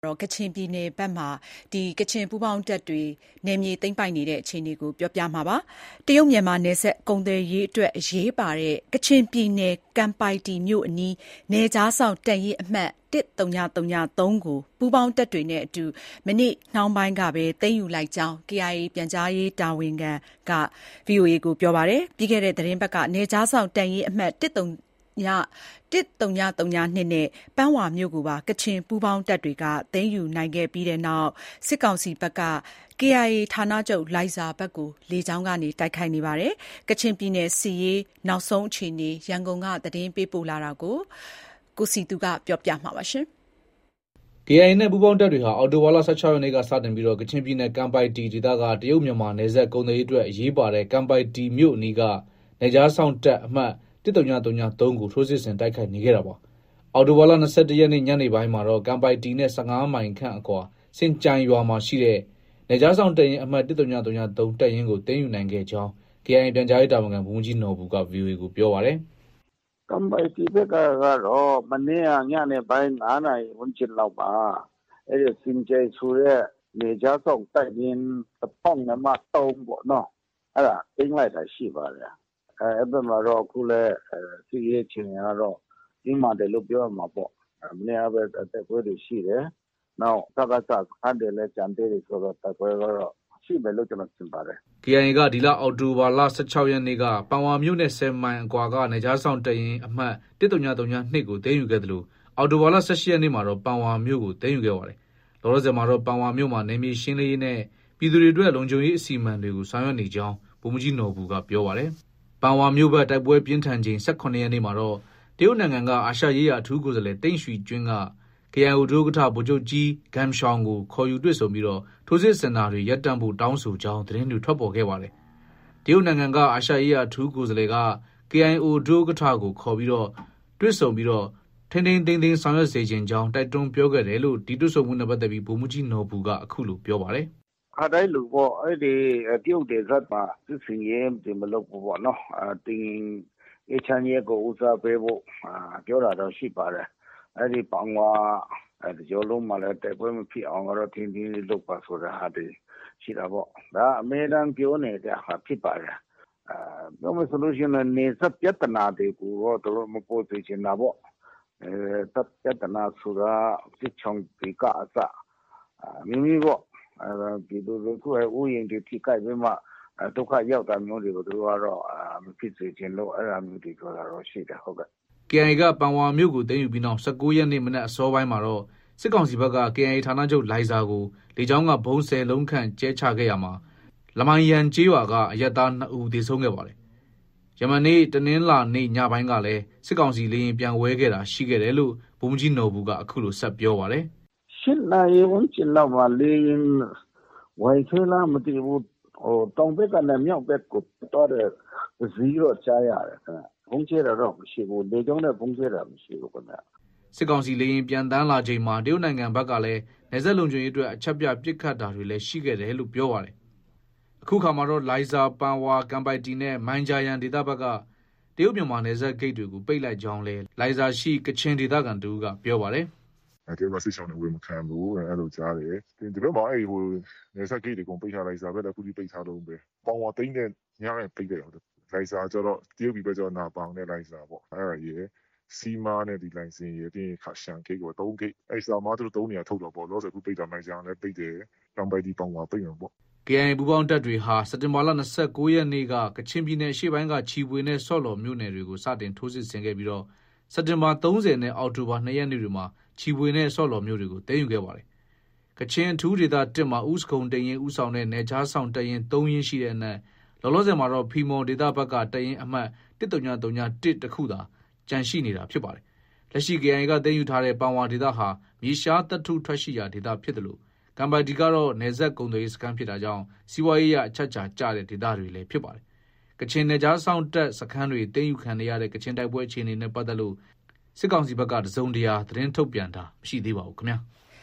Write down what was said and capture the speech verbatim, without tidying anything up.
ကချင်ပြည်နယ်ဘက်မှာဒီကချင်ပူးပေါင်းတပ်တွေနယ်မြေသိမ်းပိုက်နေတဲ့အခြေအနေကိုပြောပြမှာပါ။တရုတ်မြန်မာနယ်စပ်ကုန်သွယ်ရေးအတွက်အရေးပါတဲ့ကချင်ပြည်နယ်ကမ်ပိုင်တီမြို့အနီးနယ်ကြားဆောင်တပ်ရင်းအမှတ်တစ် ၃၀၃၃ကိုပူးပေါင်းတပ်တွေနဲ့အတူမနေ့နှောင်းပိုင်းကပဲသိမ်းယူလိုက်ကြောင်း ကေအိုင်အေ ပြန်ကြားရေးတာဝန်ခံက ဗွီအိုအေကိုပြောပါတယ်။ပြီးခဲ့တဲ့သတင်းပတ်ကနယ်ကြားဆောင်တပ်ရင်းအမှတ်တစ်ညတစ်သုံးညသုံးညနှစ်နဲ့ပန်းဝါမြို့ကိုပါကချင်ပူးပေါင်းတပ်တွေကသိမ်းယူနိုင်ခဲ့ပြီးတဲ့နောက်စစ်ကောင်စီဘက်က ကေအိုင်အေ ဌာနချုပ်လိုင်ဇာဘက်ကိုလေကြောင်းကနေတိုက်ခိုက်နေပါတယ်။ကချင်ပြည်နယ်စစ်ရေးနောက်ဆုံးအခြေအနေရန်ကုန်ကသတင်းပေးပို့လာတာကိုကိုစီသူကပြောပြမှာပါ။ကေအိုင်အေ နဲ့ပူးပေါင်းတပ်တွေဟာအော်တိုဝါလာ၁၆ရက်နေ့ကစတင်ပြီးကချင်ပြည်နယ်ကမ်ပိုင်တီဒေသကတရုတ်မြန်မာနယ်စပ်ကုန်သွယ်ရေးအတွက်အရေးပါတဲ့ကမ်ပိုင်တီမြို့အနီးကနယ်ကြားဆောင်တပ်အမှတ်တစ် ၃၀၃၃ကိုထိုးစစ်ဆင်တိုက်ခိုက်နေခဲ့တာပါ။အော်တိုဝါလာ၂၁ရက်နေ့ညနေပိုင်းမှာတော့ကမ်ပိုင်တီနဲ့၁၅မိုင်ခန့်အကွာစင်ကြိုင်ရွာမှာရှိတဲ့နယ်ကြားဆောင်တပ်ရင်းအမှတ်တစ် ၃၀၃၃တပ်ရင်းကိုသိမ်းယူနိုင်ခဲ့ကြောင်း ကေအိုင်အေ ပြန်ကြားရေးတာဝန်ခံဗိုလ်မှူးကြီးနော်ဘူက ဗွီအိုအေကိုပြောပါတယ်။ကမ်ပိုင်တီဘက်ကတော့မနေ့ကညနေပိုင်း၅နာရီဝန်းကျင်လောက်မှာအဲဒီစင်ကြိုင်ဆိုတဲ့နယ်ကြားဆောင်တပ်ရင်းတစ်ပေါက်နံပါတ်သုံးပေါ့နော်အဲ့ဒါသိမ်းလိုက်တာရှိပါတယ်။အဲအဲ့ဘက်မှာတော့အခုလဲစစ်ရေးအခြေအနေကတော့ဒီမှာတယ်လို့ပြောရမှာပေါ့။မနေ့ကပဲတိုက်ပွဲတွေရှိတယ်။နောက်စကားစခန်းတွေလည်းကြံသေးတယ်ဆိုတော့တိုက်ပွဲကတော့ရှိမယ်လို့ကျွန်တော်ထင်ပါတယ်။ ကေအိုင်အေကဒီလအောက်တိုဘာလ၁၆ရက်နေ့ကပန်ဝါမြို့နဲ့၁၀မိုင်အကွာကနယ်ကြားဆောင်တပ်ရင်းအမှတ်တစ် ၃၀၃၂ကိုသိမ်းယူခဲ့သလိုအောက်တိုဘာလ၁၈ရက်နေ့မှာတော့ပန်ဝါမြို့ကိုသိမ်းယူခဲ့ပါတယ်။လောလောဆယ်မှာတော့ပန်ဝါမြို့မှာနယ်မြေရှင်းလင်းရေးနဲ့ပြည်သူတွေအတွက်လုံခြုံရေးအစီအမံတွေကိုဆောင်ရွက်နေကြောင်းဗိုလ်မှူးကြီးနော်ဘူကပြောပါတယ်။ပန်ဝါမြို့ဘက်တိုက်ပွဲပြင်းထန်ချိန်၁၇ရက်နေ့မှာတော့တရုတ်နိုင်ငံကအာရှရေးရာအထူးကိုယ်စားလှယ်တိန့်ရွှီကျွင်းက ကေအိုင်အေ ဒုဥက္ကဋ္ဌဗိုလ်ချုပ်ကြီးဂမ်ရှောင်ကိုခေါ်ယူတွေ့ဆုံပြီးထိုးစစ်ဆင်တာတွေရပ်တန့်ဖို့တောင်းဆိုကြောင်းသတင်းတွေထွက်ပေါ်ခဲ့ပါတယ်။တရုတ်နိုင်ငံကအာရှရေးရာအထူးကိုယ်စားလှယ်က ကေအိုင်အေ ဒုဥက္ကဋ္ဌကိုခေါ်ပြီးတွေ့ဆုံပြီးထိန်းထိန်းသိမ်းသိမ်းဆောင်ရွက်စေချင်ကြောင်းတိုက်တွန်းပြောခဲ့တယ်လို့ဒီတွေ့ဆုံမှုနဲ့ပတ်သက်ပြီးဗိုလ်မှူးကြီးနော်ဘူကအခုလိုပြောပါတယ်။ခါတိုင်းလူပေါ့အဲ့ဒီတရုတ်ဒေသမှာစစ်စင်ရေးဒီမလုပ်ဘူးပေါ့နော်။တင်အေချမ်းရေးကိုဦးစားပေးဖို့ပြောတာတော့ရှိပါတယ်။အဲ့ဒီပန်ဝါအဲဒီကျော်လုံးမှာလည်းတိုက်ပွဲမဖြစ်အောင်တော့တင်းတင်းလေးလုပ်ပါဆိုတာဟာဒီရှိတာပေါ့ဒါအမေတန်းပြောနေတဲ့ဟာဖြစ်ပါတယ်အဲပြောမဆိုလို့ရှိရင်နေစပြဿနာတွေကိုတော့တို့မပေါ်သေးချင်တာပေါ့အဲတပ်ပြဿနာဆိုတာစစ်ချောင်းဒီကအစမိမိပေါ့အဲဒီလိုလိုကိုယ်ဥယျာဉ်တွေထိခိုက်ပြီးမှဒုက္ခရောက်တာမျိုးတွေကိုတို့ကတော့မဖြစ်စေချင်လို့အဲ့အမျိုးတွေပြောတာတော့ရှိတယ်ဟုတ်ကဲ့ကေအိုင်အေကပန်ဝါမြို့ကိုသိမ်းယူပြီးနောက်၁၉ရက်နေ့မနက်အစောပိုင်းမှာတော့စစ်ကောင်စီဘက်က ကေအိုင်အေ ဌာနချုပ်လိုင်ဇာကိုလေကြောင်းကဘုံဆယ်လုံးခန့်ကျဲချခဲ့ရမှာလမိုင်ယန်ကျေးရွာကအရပ်သားနှစ်ဦးသေဆုံးခဲ့ပါတယ်။ယမန်နေ့တနင်္လာနေ့ညပိုင်းကလည်းစစ်ကောင်စီလေရင်ပြန်ဝဲခဲ့တာရှိခဲ့တယ်လို့ဗိုလ်မှူးကြီးနော်ဘူကအခုလိုဆက်ပြောပါတယ်။ရှစ်နာရီဝန်းကျင်လောက်မှာလေရင်ဝိုင်ခဲလားမသိဘူးဟိုတောင်ဘက်ကနဲ့မြောက်ဘက်ကိုတော့ဇီးတော့ကြားရတယ်ခင်ဗျ။ဘုံကျဲတာတော့မရှိဘူးလေကြောင်းနဲ့ဘုံကျဲတာမရှိဘူးခင်ဗျ။စစ်ကောင်စီလေရင်ပြန်တန်းလာချိန်မှာတရုတ်နိုင်ငံဘက်ကလည်းနယ်စပ်လုံခြုံရေးအတွက်အချက်ပြပစ်ခတ်တာတွေလည်းရှိခဲ့တယ်လို့ပြောပါတယ်။အခုခါမှာတော့လိုင်ဇာပန်ဝါကမ်ပိုင်တီနဲ့မိုင်ဂျာယန်ဒေသဘက်ကတရုတ်မြန်မာနယ်စပ်ဂိတ်တွေကိုပိတ်လိုက်ကြောင်းလည်းလိုင်ဇာရှိကချင်ဒေသခံတူကပြောပါတယ်။အဲတရုတ်ကစစ်ဆောင်တွေဝယ်မခံဘူးအဲ့လိုကြားတယ်။ဒီဘက်မှာအဲ့ဟိုနယ်စပ်ဂိတ်တွေကုန်ပိတ်ထားလိုက်စားပဲလည်းအခုဒီပိတ်ထားလုံးပဲ။ပန်ဝါသိန်းနဲ့ညနေပိတ်တယ်ဟုတ်တယ်။လိုင်ဇာကျတော့တရုတ်ပြည်ဘက်ကျတော့နာပောင်နဲ့လိုင်ဇာပေါ့အဲ့ဒါကြီးစီမားနဲ့ဒီလိုင်စင်ရပြီးခါရှန်ဂိတ်ကိုသုံးဂိတ်အဲ့စာမားသူတို့သုံးနေရထုတ်တော့ပေါ့လို့ဆိုအခုပိတ်တာမိုင်ဂျာလည်းပိတ်တယ်တံပိုက်ဒီပောင်ဝါပိတ်မှာပေါ့ကေအိုင်အေ ပူးပေါင်းတပ်တွေဟာစက်တင်ဘာလ၂၉ရက်နေ့ကကချင်ပြည်နယ်အရှေ့ပိုင်းကချီပွေနဲ့ဆော့လော်မြို့နယ်တွေကိုစတင်ထိုးစစ်ဆင်ခဲ့ပြီးတော့စက်တင်ဘာ၃၀နဲ့အောက်တိုဘာ၂ရက်နေ့တွေမှာချီပွေနဲ့ဆော့လော်မြို့တွေကိုသိမ်းယူခဲ့ပါတယ်။ကချင်အထူးဒေသတစ်မှာဦးစခုံတရင်ဦးဆောင်တဲ့နယ်ခြားဆောင်တရင်၃ရင်းရှိတဲ့အနက်လောလောဆယ်မှာတော့ဖီမော်ဒေသဘက်ကတရင်အမှတ်တစ်၃၀၃တစ်တခုသာကျန်ရှိနေတာဖြစ်ပါတယ်။လက်ရှိ ကေအိုင်အေ ကသိမ်းယူထားတဲ့ပန်ဝါဒေသဟာမြေရှားသတ္ထုထွက်ရှိရာဒေသဖြစ်တယ်လို့ကမ်ပိုင်တီကတော့နယ်စပ်ကုန်သွယ်ရေးစခန်းဖြစ်တာကြောင့်စီးပွားရေးအချက်ချာကျတဲ့ဒေသတွေလည်းဖြစ်ပါတယ်။ကချင်နယ်ကြားဆောင်တပ်စခန်းတွေသိမ်းယူခံရတဲ့ကချင်တိုက်ပွဲအခြေအနေနဲ့ပတ်သက်လို့စစ်ကောင်စီဘက်ကတစုံတရာသတင်းထုတ်ပြန်တာမရှိသေးပါဘူးခင်ဗျာ။